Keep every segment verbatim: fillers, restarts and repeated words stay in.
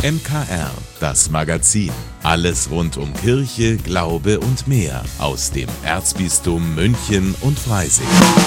M K R, das Magazin. Alles rund um Kirche, Glaube und mehr aus dem Erzbistum München und Freising.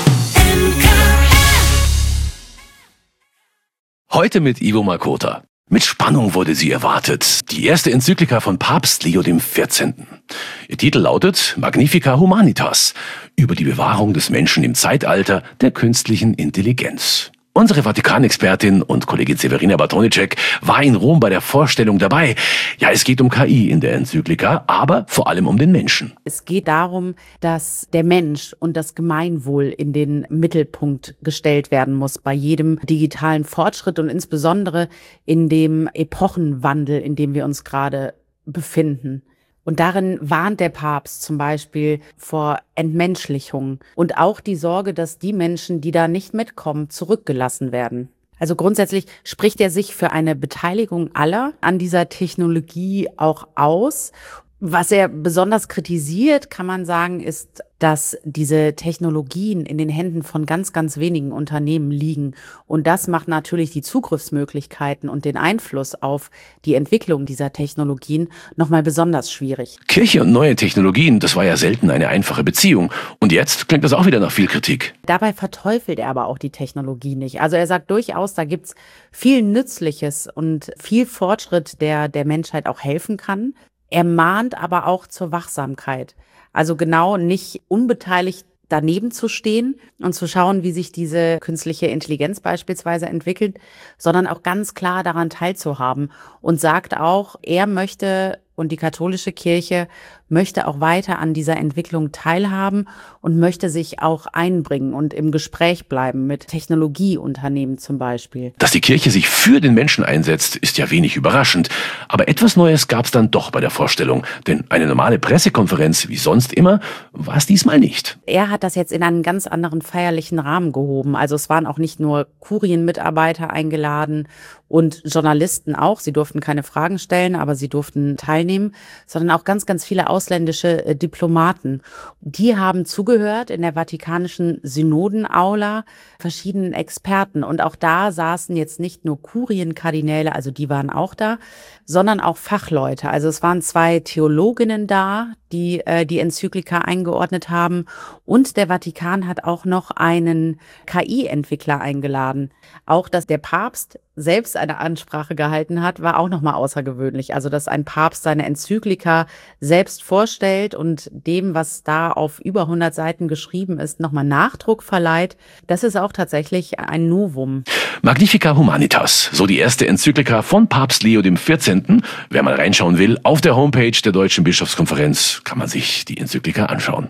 Heute mit Ivo Makota. Mit Spannung wurde sie erwartet. Die erste Enzyklika von Papst Leo der vierzehnte. Ihr Titel lautet Magnificat Humanitas, über die Bewahrung des Menschen im Zeitalter der künstlichen Intelligenz. Unsere Vatikanexpertin und Kollegin Severina Bartonicek war in Rom bei der Vorstellung dabei. Ja, es geht um K I in der Enzyklika, aber vor allem um den Menschen. Es geht darum, dass der Mensch und das Gemeinwohl in den Mittelpunkt gestellt werden muss bei jedem digitalen Fortschritt und insbesondere in dem Epochenwandel, in dem wir uns gerade befinden. Und darin warnt der Papst zum Beispiel vor Entmenschlichung und auch die Sorge, dass die Menschen, die da nicht mitkommen, zurückgelassen werden. Also grundsätzlich spricht er sich für eine Beteiligung aller an dieser Technologie auch aus. Was er besonders kritisiert, kann man sagen, ist, dass diese Technologien in den Händen von ganz, ganz wenigen Unternehmen liegen. Und das macht natürlich die Zugriffsmöglichkeiten und den Einfluss auf die Entwicklung dieser Technologien nochmal besonders schwierig. Kirche und neue Technologien, das war ja selten eine einfache Beziehung. Und jetzt klingt das auch wieder nach viel Kritik. Dabei verteufelt er aber auch die Technologie nicht. Also er sagt durchaus, da gibt's viel Nützliches und viel Fortschritt, der der Menschheit auch helfen kann. Er mahnt aber auch zur Wachsamkeit. Also genau nicht unbeteiligt daneben zu stehen und zu schauen, wie sich diese künstliche Intelligenz beispielsweise entwickelt, sondern auch ganz klar daran teilzuhaben und sagt auch, er möchte und die katholische Kirche möchte auch weiter an dieser Entwicklung teilhaben und möchte sich auch einbringen und im Gespräch bleiben mit Technologieunternehmen zum Beispiel. Dass die Kirche sich für den Menschen einsetzt, ist ja wenig überraschend. Aber etwas Neues gab es dann doch bei der Vorstellung. Denn eine normale Pressekonferenz, wie sonst immer, war es diesmal nicht. Er hat das jetzt in einen ganz anderen feierlichen Rahmen gehoben. Also es waren auch nicht nur Kurienmitarbeiter eingeladen und Journalisten auch. Sie durften keine Fragen stellen, aber sie durften teilnehmen, sondern auch ganz, ganz viele ausländische äh, Diplomaten. Die haben zugehört in der Vatikanischen Synodenaula verschiedenen Experten. Und auch da saßen jetzt nicht nur Kurienkardinäle, also die waren auch da, sondern auch Fachleute. Also es waren zwei Theologinnen da, die äh, die Enzyklika eingeordnet haben. Und der Vatikan hat auch noch einen K I-Entwickler eingeladen. Auch, dass der Papst selbst eine Ansprache gehalten hat, war auch nochmal außergewöhnlich. Also, dass ein Papst seine Enzyklika selbst vorstellt und dem, was da auf über hundert Seiten geschrieben ist, nochmal Nachdruck verleiht, das ist auch tatsächlich ein Novum. Magnificat Humanitas, so die erste Enzyklika von Papst Leo der vierzehnte. Wer mal reinschauen will, auf der Homepage der Deutschen Bischofskonferenz kann man sich die Enzyklika anschauen.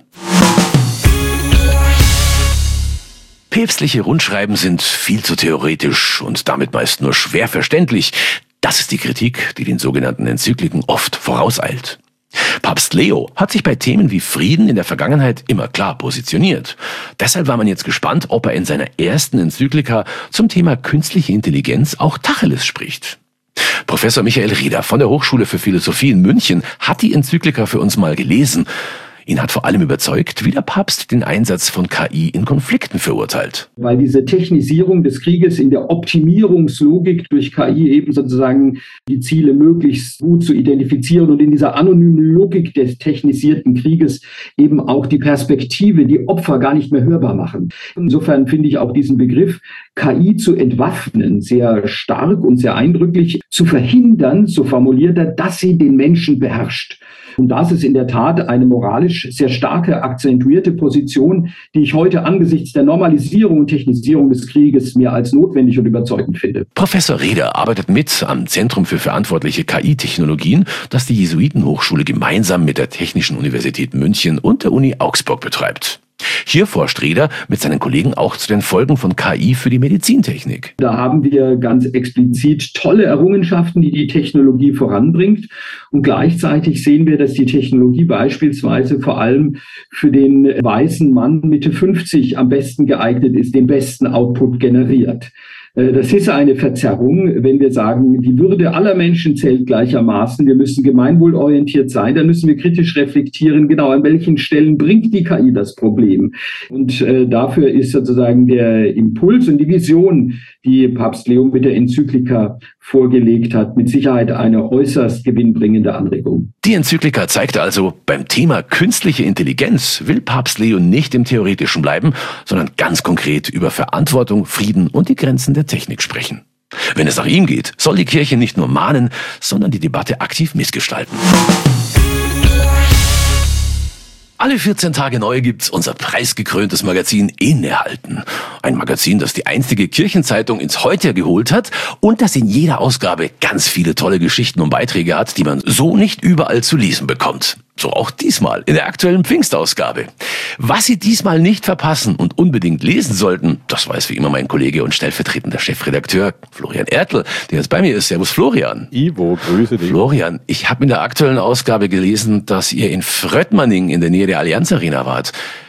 Päpstliche Rundschreiben sind viel zu theoretisch und damit meist nur schwer verständlich. Das ist die Kritik, die den sogenannten Enzykliken oft vorauseilt. Papst Leo hat sich bei Themen wie Frieden in der Vergangenheit immer klar positioniert. Deshalb war man jetzt gespannt, ob er in seiner ersten Enzyklika zum Thema künstliche Intelligenz auch Tacheles spricht. Professor Michael Rieder von der Hochschule für Philosophie in München hat die Enzyklika für uns mal gelesen. Ihn hat vor allem überzeugt, wie der Papst den Einsatz von K I in Konflikten verurteilt. Weil diese Technisierung des Krieges in der Optimierungslogik durch K I eben sozusagen die Ziele möglichst gut zu identifizieren und in dieser anonymen Logik des technisierten Krieges eben auch die Perspektive, die Opfer gar nicht mehr hörbar machen. Insofern finde ich auch diesen Begriff K I zu entwaffnen sehr stark und sehr eindrücklich, zu verhindern, so formuliert er, dass sie den Menschen beherrscht. Und das ist in der Tat eine moralisch sehr starke, akzentuierte Position, die ich heute angesichts der Normalisierung und Technisierung des Krieges mir als notwendig und überzeugend finde. Professor Rieder arbeitet mit am Zentrum für verantwortliche K I-Technologien, das die Jesuitenhochschule gemeinsam mit der Technischen Universität München und der Uni Augsburg betreibt. Hier forscht Rieder mit seinen Kollegen auch zu den Folgen von K I für die Medizintechnik. Da haben wir ganz explizit tolle Errungenschaften, die die Technologie voranbringt. Und gleichzeitig sehen wir, dass die Technologie beispielsweise vor allem für den weißen Mann Mitte fünfzig am besten geeignet ist, den besten Output generiert. Das ist eine Verzerrung, wenn wir sagen, die Würde aller Menschen zählt gleichermaßen. Wir müssen gemeinwohlorientiert sein. Dann müssen wir kritisch reflektieren, genau an welchen Stellen bringt die K I das Problem. Und äh, dafür ist sozusagen der Impuls und die Vision, die Papst Leo mit der Enzyklika vorgelegt hat, mit Sicherheit eine äußerst gewinnbringende Anregung. Die Enzyklika zeigt also, beim Thema künstliche Intelligenz will Papst Leo nicht im Theoretischen bleiben, sondern ganz konkret über Verantwortung, Frieden und die Grenzen der Technik sprechen. Wenn es nach ihm geht, soll die Kirche nicht nur mahnen, sondern die Debatte aktiv mitgestalten. Alle vierzehn Tage neu gibt's unser preisgekröntes Magazin Innehalten. Ein Magazin, das die einstige Kirchenzeitung ins Heute geholt hat und das in jeder Ausgabe ganz viele tolle Geschichten und Beiträge hat, die man so nicht überall zu lesen bekommt. So auch diesmal in der aktuellen Pfingstausgabe. Was Sie diesmal nicht verpassen und unbedingt lesen sollten, das weiß wie immer mein Kollege und stellvertretender Chefredakteur Florian Ertl, der jetzt bei mir ist. Servus Florian. Ivo, grüße dich. Florian, ich habe in der aktuellen Ausgabe gelesen, dass ihr in Fröttmanning in der Nähe der Allianz Arena wart.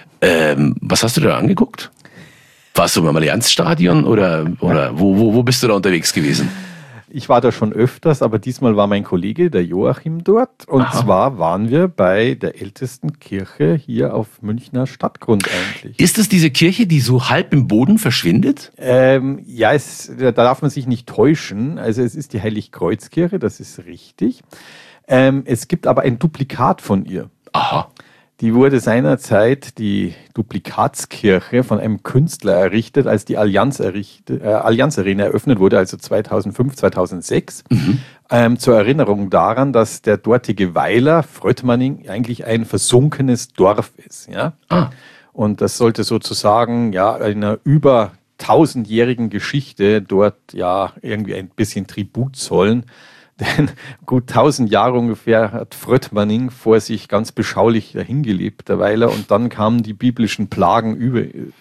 Ähm, was hast du da angeguckt? Warst du beim Allianzstadion oder, oder wo, wo, wo bist du da unterwegs gewesen? Ich war da schon öfters, aber diesmal war mein Kollege, der Joachim, dort. Und Aha. zwar waren wir bei der ältesten Kirche hier auf Münchner Stadtgrund eigentlich. Ist es diese Kirche, die so halb im Boden verschwindet? Ähm, ja, es, da darf man sich nicht täuschen. Also es ist die Heiligkreuzkirche, das ist richtig. Ähm, es gibt aber ein Duplikat von ihr. Aha. Die wurde seinerzeit, die Duplikatskirche, von einem Künstler errichtet, als die Allianz, errichtet, äh, Allianz Arena eröffnet wurde, also zweitausendfünf, zweitausendsechs. Mhm. Ähm, zur Erinnerung daran, dass der dortige Weiler, Fröttmanning, eigentlich ein versunkenes Dorf ist. Ja? Ah. Und das sollte sozusagen ja einer über tausendjährigen Geschichte dort ja irgendwie ein bisschen Tribut zollen. Denn gut tausend Jahre ungefähr hat Fröttmanning vor sich ganz beschaulich dahingelebt, der Weiler. Und dann kamen die biblischen Plagen über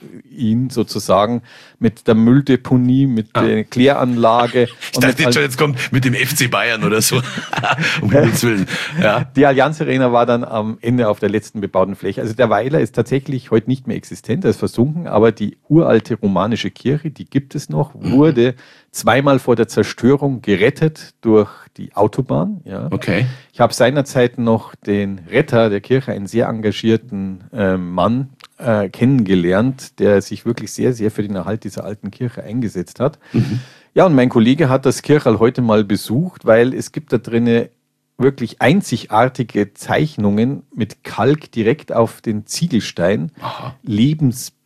ihn sozusagen mit der Mülldeponie, mit ah. der Kläranlage. Ich dachte jetzt schon, jetzt kommt mit dem F C Bayern oder so. Um Himmels Willen. Ja. Die Allianz Arena war dann am Ende auf der letzten bebauten Fläche. Also der Weiler ist tatsächlich heute nicht mehr existent, er ist versunken. Aber die uralte romanische Kirche, die gibt es noch, wurde zweimal vor der Zerstörung gerettet durch die Autobahn. Ja. Okay. Ich habe seinerzeit noch den Retter der Kirche, einen sehr engagierten äh, Mann, äh, kennengelernt, der sich wirklich sehr, sehr für den Erhalt dieser alten Kirche eingesetzt hat. Mhm. Ja, und mein Kollege hat das Kirchal heute mal besucht, weil es gibt da drinnen wirklich einzigartige Zeichnungen mit Kalk direkt auf den Ziegelstein. Aha. Lebensbäume,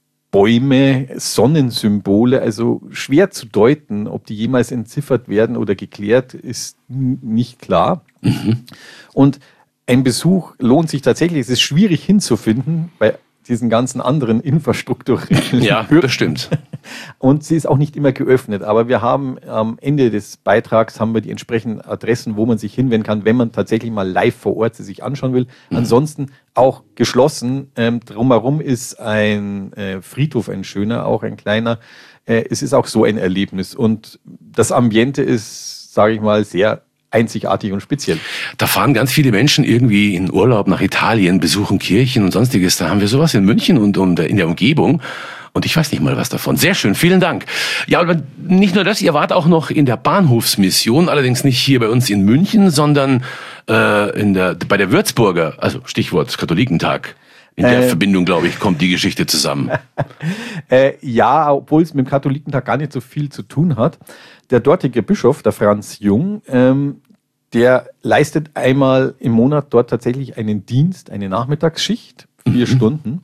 Sonnensymbole, also schwer zu deuten, ob die jemals entziffert werden oder geklärt, ist nicht klar. Mhm. Und ein Besuch lohnt sich tatsächlich. Es ist schwierig hinzufinden bei diesen ganzen anderen infrastrukturellen Ja, bestimmt. Und sie ist auch nicht immer geöffnet. Aber wir haben am Ende des Beitrags haben wir die entsprechenden Adressen, wo man sich hinwenden kann, wenn man tatsächlich mal live vor Ort sie sich anschauen will. Mhm. Ansonsten auch geschlossen. Ähm, drumherum ist ein äh, Friedhof, ein schöner, auch ein kleiner. Äh, es ist auch so ein Erlebnis. Und das Ambiente ist, sage ich mal, sehr einzigartig und speziell. Da fahren ganz viele Menschen irgendwie in Urlaub nach Italien, besuchen Kirchen und sonstiges. Da haben wir sowas in München und, und in der Umgebung. Und ich weiß nicht mal was davon. Sehr schön, vielen Dank. Ja, aber nicht nur das, ihr wart auch noch in der Bahnhofsmission, allerdings nicht hier bei uns in München, sondern äh, in der, bei der Würzburger, also Stichwort Katholikentag. In der äh, Verbindung, glaube ich, kommt die Geschichte zusammen. äh, ja, obwohl es mit dem Katholikentag gar nicht so viel zu tun hat. Der dortige Bischof, der Franz Jung, ähm, der leistet einmal im Monat dort tatsächlich einen Dienst, eine Nachmittagsschicht, vier mhm. Stunden.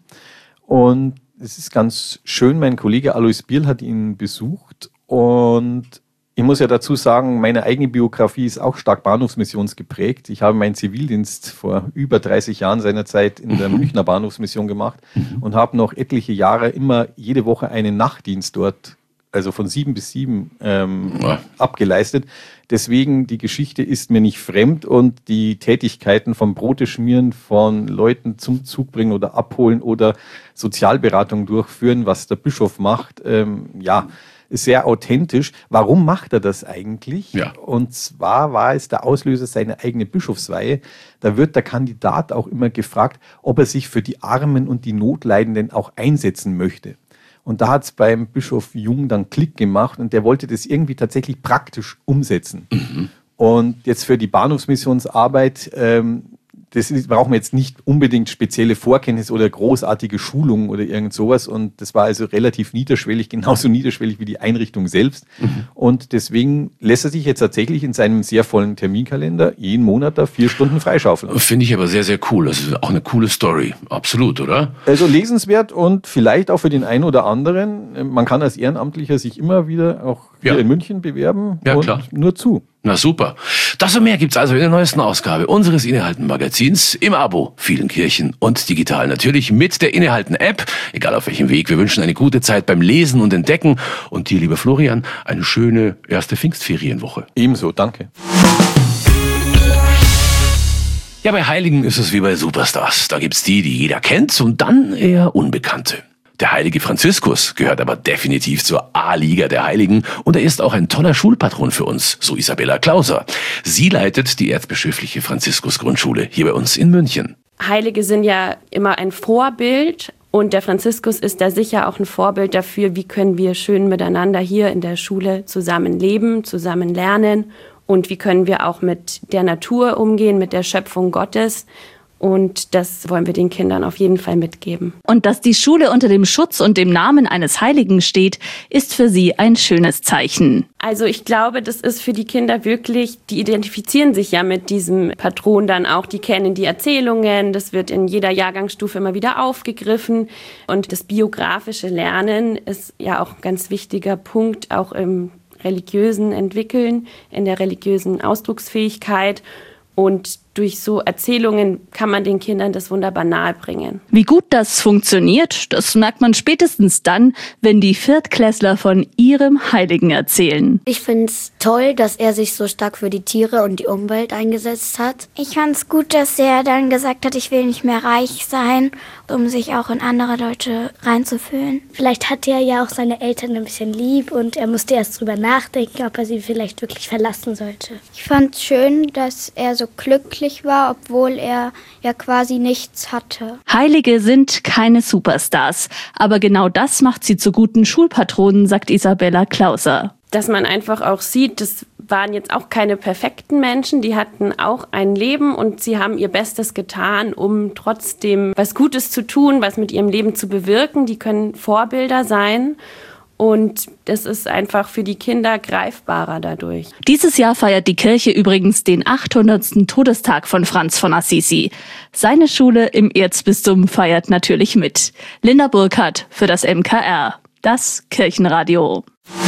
Und es ist ganz schön, mein Kollege Alois Bierl hat ihn besucht. Und ich muss ja dazu sagen, meine eigene Biografie ist auch stark Bahnhofsmissionsgeprägt. Ich habe meinen Zivildienst vor über dreißig Jahren seinerzeit in der Münchner Bahnhofsmission gemacht mhm. und habe noch etliche Jahre immer jede Woche einen Nachtdienst dort, also von sieben bis sieben ähm, ja. abgeleistet. Deswegen, die Geschichte ist mir nicht fremd und die Tätigkeiten vom Brote schmieren, von Leuten zum Zug bringen oder abholen oder Sozialberatung durchführen, was der Bischof macht, ähm, ja, ist sehr authentisch. Warum macht er das eigentlich? Ja. Und zwar war es der Auslöser seiner eigene Bischofsweihe. Da wird der Kandidat auch immer gefragt, ob er sich für die Armen und die Notleidenden auch einsetzen möchte. Und da hat es beim Bischof Jung dann Klick gemacht und der wollte das irgendwie tatsächlich praktisch umsetzen. Mhm. Und jetzt für die Bahnhofsmissionsarbeit, ähm, das ist, brauchen wir jetzt nicht unbedingt spezielle Vorkenntnisse oder großartige Schulungen oder irgend sowas. Und das war also relativ niederschwellig, genauso niederschwellig wie die Einrichtung selbst. Mhm. Und deswegen lässt er sich jetzt tatsächlich in seinem sehr vollen Terminkalender jeden Monat da vier Stunden freischaufeln. Finde ich aber sehr, sehr cool. Das ist auch eine coole Story. Absolut, oder? Also lesenswert und vielleicht auch für den einen oder anderen. Man kann als Ehrenamtlicher sich immer wieder auch hier ja. in München bewerben. Ja, und klar. Nur zu. Na super. Das und mehr gibt's also in der neuesten Ausgabe unseres Innehalten-Magazins im Abo vielen Kirchen und digital. Natürlich mit der Innehalten-App, egal auf welchem Weg. Wir wünschen eine gute Zeit beim Lesen und Entdecken. Und dir, lieber Florian, eine schöne erste Pfingstferienwoche. Ebenso, danke. Ja, bei Heiligen ist es wie bei Superstars. Da gibt's die, die jeder kennt und dann eher Unbekannte. Der heilige Franziskus gehört aber definitiv zur A-Liga der Heiligen und er ist auch ein toller Schulpatron für uns, so Isabella Klauser. Sie leitet die erzbischöfliche Franziskus-Grundschule hier bei uns in München. Heilige sind ja immer ein Vorbild und der Franziskus ist da sicher auch ein Vorbild dafür, wie können wir schön miteinander hier in der Schule zusammen leben, zusammen lernen und wie können wir auch mit der Natur umgehen, mit der Schöpfung Gottes. Und das wollen wir den Kindern auf jeden Fall mitgeben. Und dass die Schule unter dem Schutz und dem Namen eines Heiligen steht, ist für sie ein schönes Zeichen. Also ich glaube, das ist für die Kinder wirklich, die identifizieren sich ja mit diesem Patron dann auch. Die kennen die Erzählungen, das wird in jeder Jahrgangsstufe immer wieder aufgegriffen. Und das biografische Lernen ist ja auch ein ganz wichtiger Punkt, auch im religiösen Entwickeln, in der religiösen Ausdrucksfähigkeit. Und durch so Erzählungen kann man den Kindern das wunderbar nahebringen. Wie gut das funktioniert, das merkt man spätestens dann, wenn die Viertklässler von ihrem Heiligen erzählen. Ich finde es toll, dass er sich so stark für die Tiere und die Umwelt eingesetzt hat. Ich fand es gut, dass er dann gesagt hat, ich will nicht mehr reich sein, um sich auch in andere Leute reinzufühlen. Vielleicht hatte er ja auch seine Eltern ein bisschen lieb und er musste erst drüber nachdenken, ob er sie vielleicht wirklich verlassen sollte. Ich fand es schön, dass er so glücklich war, obwohl er ja quasi nichts hatte. Heilige sind keine Superstars, aber genau das macht sie zu guten Schulpatronen, sagt Isabella Klauser. Dass man einfach auch sieht, das waren jetzt auch keine perfekten Menschen, die hatten auch ein Leben und sie haben ihr Bestes getan, um trotzdem was Gutes zu tun, was mit ihrem Leben zu bewirken. Die können Vorbilder sein. Und das ist einfach für die Kinder greifbarer dadurch. Dieses Jahr feiert die Kirche übrigens den achthundertsten Todestag von Franz von Assisi. Seine Schule im Erzbistum feiert natürlich mit. Linda Burkhardt für das M K R, das Kirchenradio.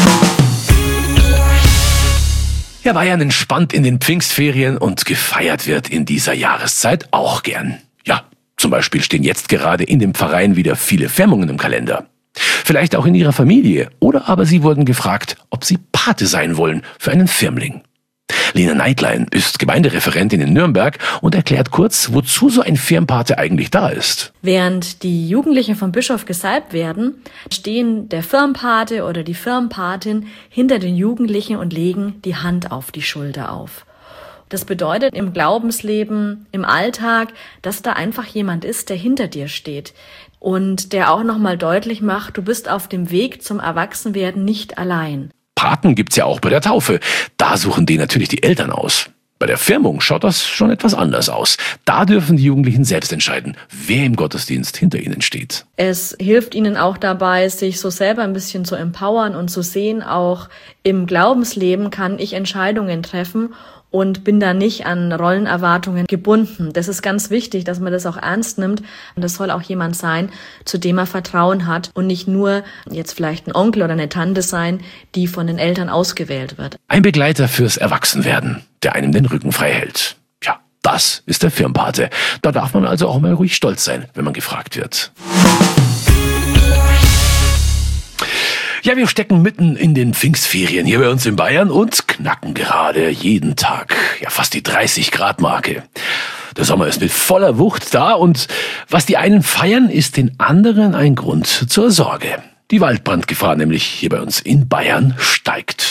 Ja, Bayern entspannt in den Pfingstferien und gefeiert wird in dieser Jahreszeit auch gern. Ja, zum Beispiel stehen jetzt gerade in dem Pfarreien wieder viele Firmungen im Kalender. Vielleicht auch in ihrer Familie. Oder aber sie wurden gefragt, ob sie Pate sein wollen für einen Firmling. Lena Neidlein ist Gemeindereferentin in Nürnberg und erklärt kurz, wozu so ein Firmpate eigentlich da ist. Während die Jugendlichen vom Bischof gesalbt werden, stehen der Firmpate oder die Firmpatin hinter den Jugendlichen und legen die Hand auf die Schulter auf. Das bedeutet im Glaubensleben, im Alltag, dass da einfach jemand ist, der hinter dir steht und der auch nochmal deutlich macht, du bist auf dem Weg zum Erwachsenwerden nicht allein. Paten gibt's ja auch bei der Taufe. Da suchen die natürlich die Eltern aus. Bei der Firmung schaut das schon etwas anders aus. Da dürfen die Jugendlichen selbst entscheiden, wer im Gottesdienst hinter ihnen steht. Es hilft ihnen auch dabei, sich so selber ein bisschen zu empowern und zu sehen, auch im Glaubensleben kann ich Entscheidungen treffen und bin da nicht an Rollenerwartungen gebunden. Das ist ganz wichtig, dass man das auch ernst nimmt. Und das soll auch jemand sein, zu dem er Vertrauen hat und nicht nur jetzt vielleicht ein Onkel oder eine Tante sein, die von den Eltern ausgewählt wird. Ein Begleiter fürs Erwachsenwerden, der einem den Rücken frei hält. Ja, das ist der Firmpate. Da darf man also auch mal ruhig stolz sein, wenn man gefragt wird. Ja, wir stecken mitten in den Pfingstferien hier bei uns in Bayern und knacken gerade jeden Tag ja fast die dreißig Grad Marke. Der Sommer ist mit voller Wucht da und was die einen feiern, ist den anderen ein Grund zur Sorge. Die Waldbrandgefahr nämlich hier bei uns in Bayern steigt.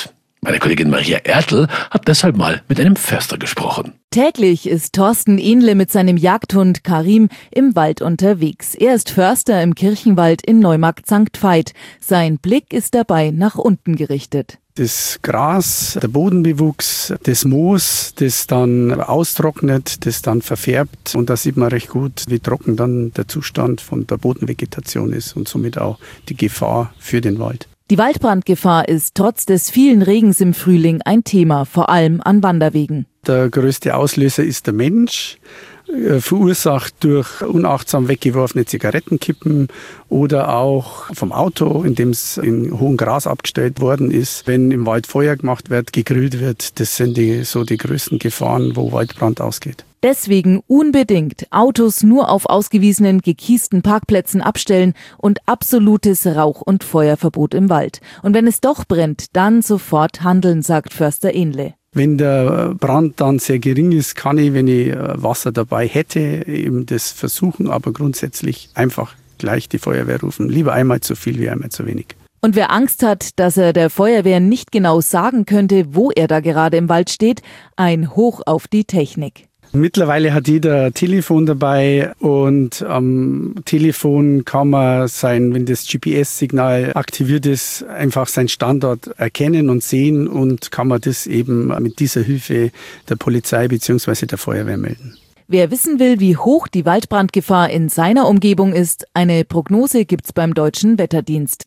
Meine Kollegin Maria Ertl hat deshalb mal mit einem Förster gesprochen. Täglich ist Thorsten Ähnle mit seinem Jagdhund Karim im Wald unterwegs. Er ist Förster im Kirchenwald in Neumarkt Sankt Veit. Sein Blick ist dabei nach unten gerichtet. Das Gras, der Bodenbewuchs, das Moos, das dann austrocknet, das dann verfärbt. Und da sieht man recht gut, wie trocken dann der Zustand von der Bodenvegetation ist und somit auch die Gefahr für den Wald. Die Waldbrandgefahr ist trotz des vielen Regens im Frühling ein Thema, vor allem an Wanderwegen. Der größte Auslöser ist der Mensch, verursacht durch unachtsam weggeworfene Zigarettenkippen oder auch vom Auto, in dem es in hohem Gras abgestellt worden ist. Wenn im Wald Feuer gemacht wird, gegrillt wird, das sind die, so die größten Gefahren, wo Waldbrand ausgeht. Deswegen unbedingt Autos nur auf ausgewiesenen gekiesten Parkplätzen abstellen und absolutes Rauch- und Feuerverbot im Wald. Und wenn es doch brennt, dann sofort handeln, sagt Förster Ähnle. Wenn der Brand dann sehr gering ist, kann ich, wenn ich Wasser dabei hätte, eben das versuchen, aber grundsätzlich einfach gleich die Feuerwehr rufen. Lieber einmal zu viel wie einmal zu wenig. Und wer Angst hat, dass er der Feuerwehr nicht genau sagen könnte, wo er da gerade im Wald steht, ein Hoch auf die Technik. Mittlerweile hat jeder ein Telefon dabei und am Telefon kann man sein, wenn das G P S-Signal aktiviert ist, einfach seinen Standort erkennen und sehen und kann man das eben mit dieser Hilfe der Polizei bzw. der Feuerwehr melden. Wer wissen will, wie hoch die Waldbrandgefahr in seiner Umgebung ist, eine Prognose gibt's beim Deutschen Wetterdienst.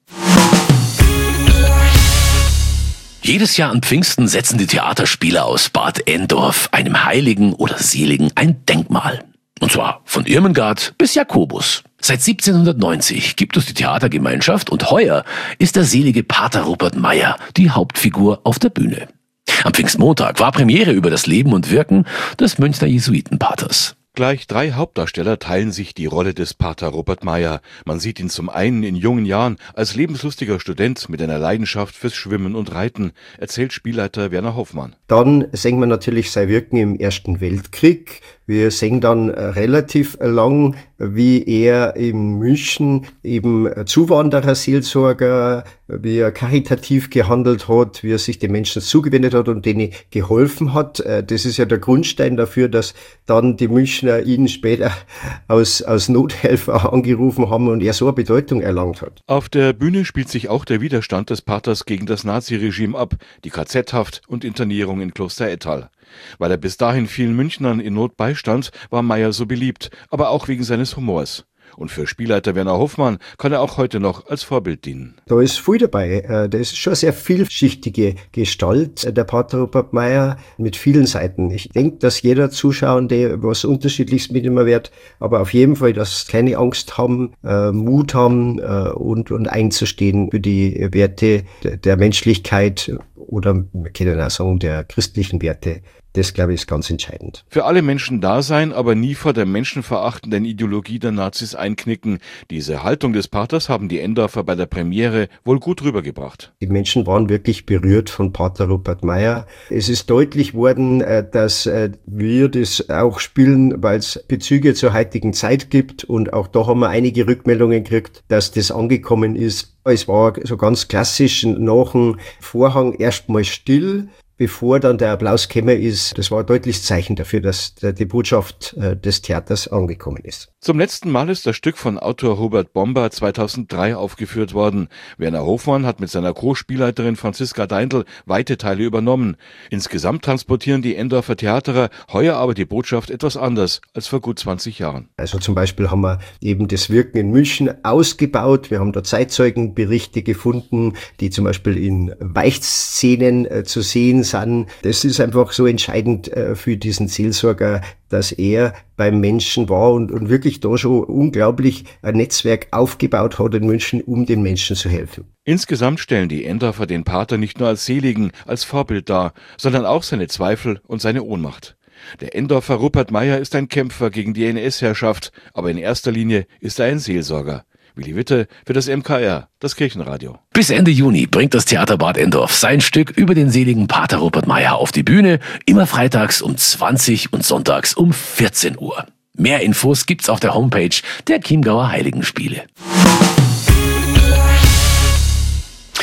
Jedes Jahr an Pfingsten setzen die Theaterspieler aus Bad Endorf einem Heiligen oder Seligen ein Denkmal. Und zwar von Irmengard bis Jakobus. Seit siebzehnhundertneunzig gibt es die Theatergemeinschaft und heuer ist der selige Pater Rupert Meyer die Hauptfigur auf der Bühne. Am Pfingstmontag war Premiere über das Leben und Wirken des Münchner Jesuitenpaters. Gleich drei Hauptdarsteller teilen sich die Rolle des Pater Rupert Meyer. Man sieht ihn zum einen in jungen Jahren als lebenslustiger Student mit einer Leidenschaft fürs Schwimmen und Reiten, erzählt Spielleiter Werner Hoffmann. Dann sehen wir natürlich sein Wirken im Ersten Weltkrieg. Wir sehen dann relativ lang, wie er in München eben Zuwanderer, Seelsorger, wie er karitativ gehandelt hat, wie er sich den Menschen zugewendet hat und denen geholfen hat. Das ist ja der Grundstein dafür, dass dann die Münchner ihn später aus, aus Nothelfer angerufen haben und er so eine Bedeutung erlangt hat. Auf der Bühne spielt sich auch der Widerstand des Paters gegen das Naziregime ab, die K Z-Haft und Internierung in Kloster Ettal. Weil er bis dahin vielen Münchnern in Not beistand, war Meyer so beliebt, aber auch wegen seines Humors. Und für Spielleiter Werner Hoffmann kann er auch heute noch als Vorbild dienen. Da ist viel dabei. Das ist schon eine sehr vielschichtige Gestalt, der Pater Rupert Meyer, mit vielen Seiten. Ich denke, dass jeder Zuschauende was Unterschiedliches mit ihm wird, aber auf jeden Fall, dass keine Angst haben, Mut haben und, und einzustehen für die Werte der Menschlichkeit oder, wir können auch sagen, der christlichen Werte. Das, glaube ich, ist ganz entscheidend. Für alle Menschen da sein, aber nie vor der menschenverachtenden Ideologie der Nazis einknicken. Diese Haltung des Paters haben die Endorfer bei der Premiere wohl gut rübergebracht. Die Menschen waren wirklich berührt von Pater Rupert Meyer. Es ist deutlich worden, dass wir das auch spielen, weil es Bezüge zur heutigen Zeit gibt. Und auch da haben wir einige Rückmeldungen gekriegt, dass das angekommen ist. Es war so ganz klassisch nach dem Vorhang erstmal still, bevor dann der Applaus gekommen ist. Das war ein deutliches Zeichen dafür, dass die Botschaft des Theaters angekommen ist. Zum letzten Mal ist das Stück von Autor Hubert Bomber zweitausenddrei aufgeführt worden. Werner Hofmann hat mit seiner Co-Spielleiterin Franziska Deindl weite Teile übernommen. Insgesamt transportieren die Endorfer Theaterer heuer aber die Botschaft etwas anders als vor gut zwanzig Jahren. Also zum Beispiel haben wir eben das Wirken in München ausgebaut. Wir haben da Zeitzeugenberichte gefunden, die zum Beispiel in Weichszenen äh, zu sehen sind. Das ist einfach so entscheidend äh, für diesen Seelsorger, dass er beim Menschen war und, und wirklich da schon unglaublich ein Netzwerk aufgebaut hat in München, um den Menschen zu helfen. Insgesamt stellen die Endorfer den Pater nicht nur als Seligen, als Vorbild dar, sondern auch seine Zweifel und seine Ohnmacht. Der Endorfer Rupert Meyer ist ein Kämpfer gegen die N S-Herrschaft, aber in erster Linie ist er ein Seelsorger. Willi Witte für das M K R, das Kirchenradio. Bis Ende Juni bringt das Theater Bad Endorf sein Stück über den seligen Pater Rupert Meyer auf die Bühne, immer freitags um zwanzig und sonntags um vierzehn Uhr. Mehr Infos gibt's auf der Homepage der Chiemgauer Heiligenspiele.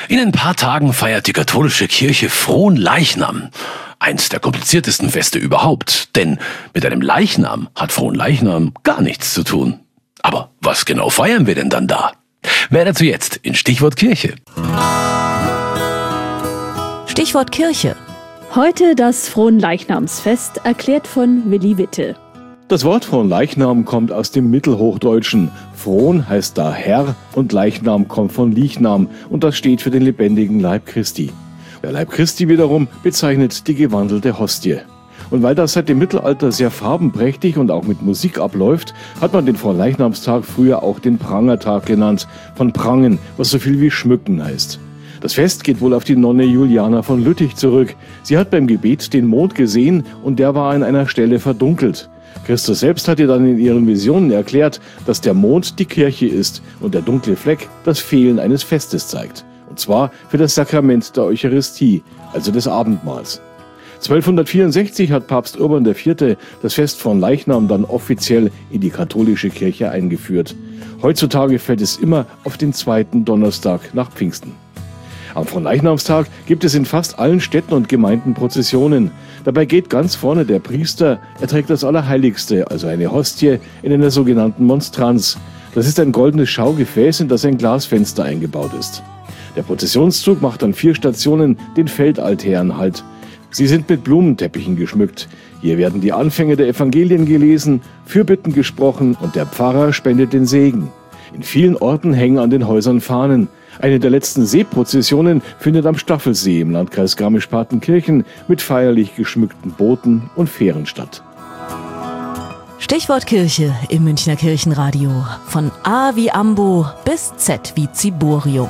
In ein paar Tagen feiert die katholische Kirche Fronleichnam. Eins der kompliziertesten Feste überhaupt, denn mit einem Leichnam hat Fronleichnam gar nichts zu tun. Aber was genau feiern wir denn dann da? Mehr dazu jetzt in Stichwort Kirche. Stichwort Kirche. Heute das Fronleichnamsfest, erklärt von Willi Witte. Das Wort Fronleichnam kommt aus dem Mittelhochdeutschen. Fron heißt da Herr und Leichnam kommt von Liechnam und das steht für den lebendigen Leib Christi. Der Leib Christi wiederum bezeichnet die gewandelte Hostie. Und weil das seit dem Mittelalter sehr farbenprächtig und auch mit Musik abläuft, hat man den Fronleichnamstag früher auch den Prangertag genannt, von Prangen, was so viel wie schmücken heißt. Das Fest geht wohl auf die Nonne Juliana von Lüttich zurück. Sie hat beim Gebet den Mond gesehen und der war an einer Stelle verdunkelt. Christus selbst hat ihr dann in ihren Visionen erklärt, dass der Mond die Kirche ist und der dunkle Fleck das Fehlen eines Festes zeigt. Und zwar für das Sakrament der Eucharistie, also des Abendmahls. zwölfhundertvierundsechzig hat Papst Urban der Vierte das Fest von Leichnam dann offiziell in die katholische Kirche eingeführt. Heutzutage fällt es immer auf den zweiten Donnerstag nach Pfingsten. Am Fronleichnamstag gibt es in fast allen Städten und Gemeinden Prozessionen. Dabei geht ganz vorne der Priester, er trägt das Allerheiligste, also eine Hostie, in einer sogenannten Monstranz. Das ist ein goldenes Schaugefäß, in das ein Glasfenster eingebaut ist. Der Prozessionszug macht an vier Stationen den Feldaltären Halt. Sie sind mit Blumenteppichen geschmückt. Hier werden die Anfänge der Evangelien gelesen, Fürbitten gesprochen und der Pfarrer spendet den Segen. In vielen Orten hängen an den Häusern Fahnen. Eine der letzten Seeprozessionen findet am Staffelsee im Landkreis Garmisch-Partenkirchen mit feierlich geschmückten Booten und Fähren statt. Stichwort Kirche im Münchner Kirchenradio. Von A wie Ambo bis Z wie Ziborium.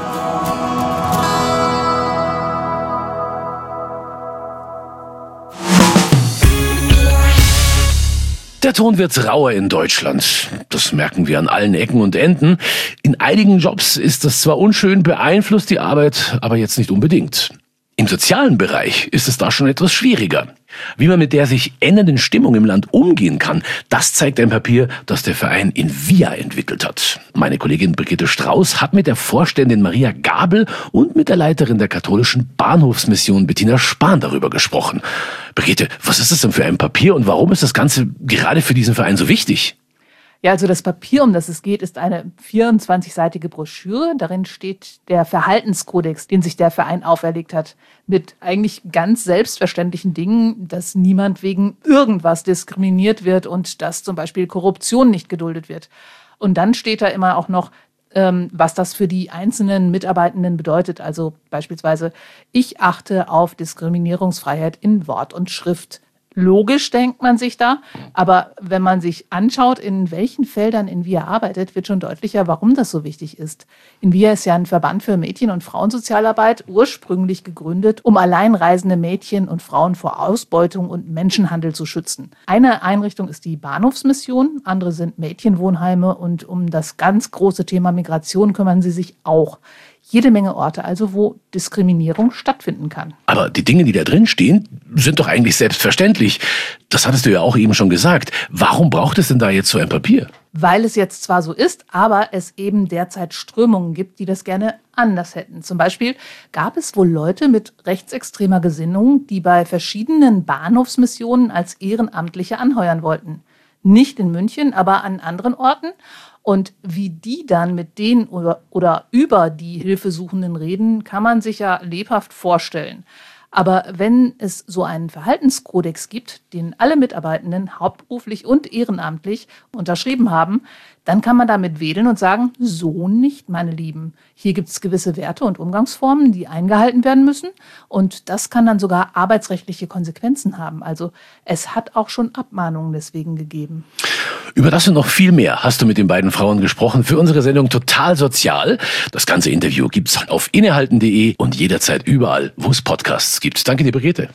Der Ton wird rauer in Deutschland. Das merken wir an allen Ecken und Enden. In einigen Jobs ist das zwar unschön, beeinflusst die Arbeit, aber jetzt nicht unbedingt. Im sozialen Bereich ist es da schon etwas schwieriger. Wie man mit der sich ändernden Stimmung im Land umgehen kann, das zeigt ein Papier, das der Verein INVIA entwickelt hat. Meine Kollegin Brigitte Strauß hat mit der Vorständin Maria Gabel und mit der Leiterin der katholischen Bahnhofsmission Bettina Spahn darüber gesprochen. Brigitte, was ist das denn für ein Papier und warum ist das Ganze gerade für diesen Verein so wichtig? Ja, also das Papier, um das es geht, ist eine vierundzwanzigseitige Broschüre. Darin steht der Verhaltenskodex, den sich der Verein auferlegt hat, mit eigentlich ganz selbstverständlichen Dingen, dass niemand wegen irgendwas diskriminiert wird und dass zum Beispiel Korruption nicht geduldet wird. Und dann steht da immer auch noch, ähm, was das für die einzelnen Mitarbeitenden bedeutet. Also beispielsweise, ich achte auf Diskriminierungsfreiheit in Wort und Schrift. Logisch denkt man sich da, aber wenn man sich anschaut, in welchen Feldern INVIA arbeitet, wird schon deutlicher, warum das so wichtig ist. INVIA ist ja ein Verband für Mädchen- und Frauensozialarbeit, ursprünglich gegründet, um alleinreisende Mädchen und Frauen vor Ausbeutung und Menschenhandel zu schützen. Eine Einrichtung ist die Bahnhofsmission, andere sind Mädchenwohnheime und um das ganz große Thema Migration kümmern sie sich auch. Jede Menge Orte also, wo Diskriminierung stattfinden kann. Aber die Dinge, die da drin stehen, sind doch eigentlich selbstverständlich. Das hattest du ja auch eben schon gesagt. Warum braucht es denn da jetzt so ein Papier? Weil es jetzt zwar so ist, aber es eben derzeit Strömungen gibt, die das gerne anders hätten. Zum Beispiel gab es wohl Leute mit rechtsextremer Gesinnung, die bei verschiedenen Bahnhofsmissionen als Ehrenamtliche anheuern wollten. Nicht in München, aber an anderen Orten. Und wie die dann mit denen oder, oder über die Hilfesuchenden reden, kann man sich ja lebhaft vorstellen. Aber wenn es so einen Verhaltenskodex gibt, den alle Mitarbeitenden hauptberuflich und ehrenamtlich unterschrieben haben, dann kann man damit wedeln und sagen, so nicht, meine Lieben. Hier gibt es gewisse Werte und Umgangsformen, die eingehalten werden müssen. Und das kann dann sogar arbeitsrechtliche Konsequenzen haben. Also es hat auch schon Abmahnungen deswegen gegeben. Über das und noch viel mehr hast du mit den beiden Frauen gesprochen für unsere Sendung Total Sozial. Das ganze Interview gibt's auf innehalten punkt de und jederzeit überall, wo es Podcasts gibt. Danke dir, Brigitte.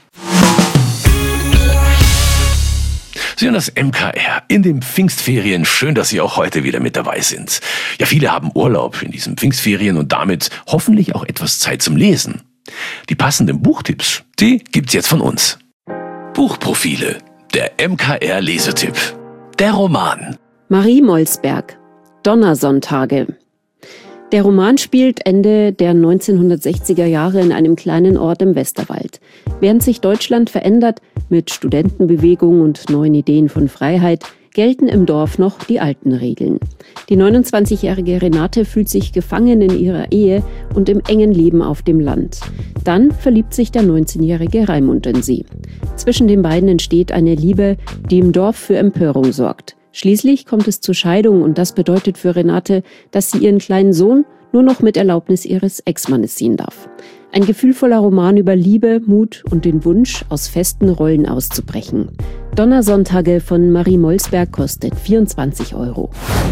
Sie hören das M K R in den Pfingstferien. Schön, dass Sie auch heute wieder mit dabei sind. Ja, viele haben Urlaub in diesen Pfingstferien und damit hoffentlich auch etwas Zeit zum Lesen. Die passenden Buchtipps, die gibt's jetzt von uns. Buchprofile, der M K R-Lesetipp. Der Roman. Marie Molsberg, Donnersonntage. Der Roman spielt Ende der neunzehnhundertsechziger Jahre in einem kleinen Ort im Westerwald. Während sich Deutschland verändert, mit Studentenbewegung und neuen Ideen von Freiheit, gelten im Dorf noch die alten Regeln. Die neunundzwanzigjährige Renate fühlt sich gefangen in ihrer Ehe und im engen Leben auf dem Land. Dann verliebt sich der neunzehnjährige Raimund in sie. Zwischen den beiden entsteht eine Liebe, die im Dorf für Empörung sorgt. Schließlich kommt es zur Scheidung und das bedeutet für Renate, dass sie ihren kleinen Sohn nur noch mit Erlaubnis ihres Ex-Mannes sehen darf. Ein gefühlvoller Roman über Liebe, Mut und den Wunsch, aus festen Rollen auszubrechen. Donnersonntage von Marie Molsberg kostet vierundzwanzig Euro.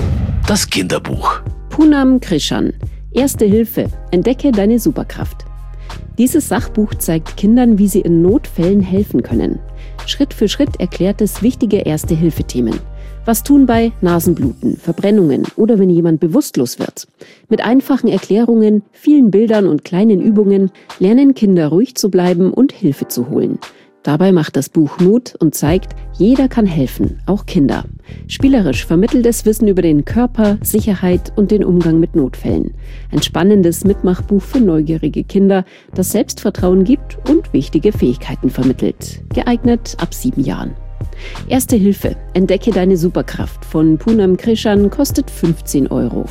Das Kinderbuch. Poonam Krishan. Erste Hilfe. Entdecke deine Superkraft. Dieses Sachbuch zeigt Kindern, wie sie in Notfällen helfen können. Schritt für Schritt erklärt es wichtige Erste-Hilfe-Themen. Was tun bei Nasenbluten, Verbrennungen oder wenn jemand bewusstlos wird? Mit einfachen Erklärungen, vielen Bildern und kleinen Übungen lernen Kinder ruhig zu bleiben und Hilfe zu holen. Dabei macht das Buch Mut und zeigt, jeder kann helfen, auch Kinder. Spielerisch vermittelt es Wissen über den Körper, Sicherheit und den Umgang mit Notfällen. Ein spannendes Mitmachbuch für neugierige Kinder, das Selbstvertrauen gibt und wichtige Fähigkeiten vermittelt. Geeignet ab sieben Jahren. Erste Hilfe. Entdecke deine Superkraft von Poonam Krishan kostet fünfzehn Euro.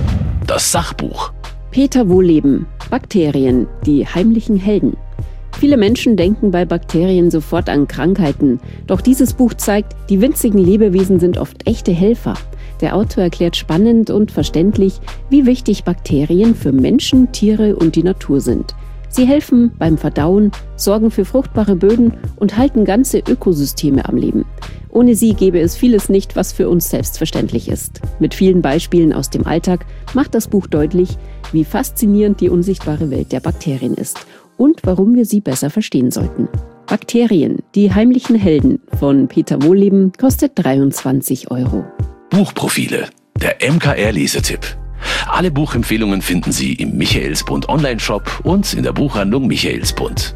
Das Sachbuch. Peter Wohlleben. Bakterien, die heimlichen Helden. Viele Menschen denken bei Bakterien sofort an Krankheiten. Doch dieses Buch zeigt, die winzigen Lebewesen sind oft echte Helfer. Der Autor erklärt spannend und verständlich, wie wichtig Bakterien für Menschen, Tiere und die Natur sind. Sie helfen beim Verdauen, sorgen für fruchtbare Böden und halten ganze Ökosysteme am Leben. Ohne sie gäbe es vieles nicht, was für uns selbstverständlich ist. Mit vielen Beispielen aus dem Alltag macht das Buch deutlich, wie faszinierend die unsichtbare Welt der Bakterien ist und warum wir sie besser verstehen sollten. Bakterien, die heimlichen Helden von Peter Wohlleben kostet dreiundzwanzig Euro. Buchprofile, der M K R-Lesetipp. Alle Buchempfehlungen finden Sie im Michaelsbund Online-Shop und in der Buchhandlung Michaelsbund.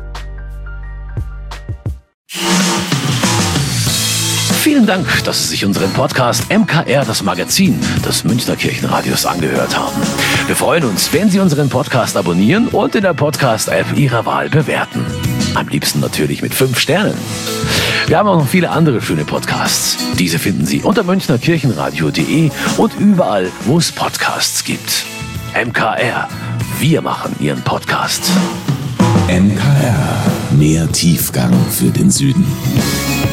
Vielen Dank, dass Sie sich unseren Podcast M K R, das Magazin des Münchner Kirchenradios, angehört haben. Wir freuen uns, wenn Sie unseren Podcast abonnieren und in der Podcast-App Ihrer Wahl bewerten. Am liebsten natürlich mit fünf Sternen. Wir haben auch noch viele andere schöne Podcasts. Diese finden Sie unter münchner kirchenradio punkt de und überall, wo es Podcasts gibt. M K R. Wir machen Ihren Podcast. M K R. Mehr Tiefgang für den Süden.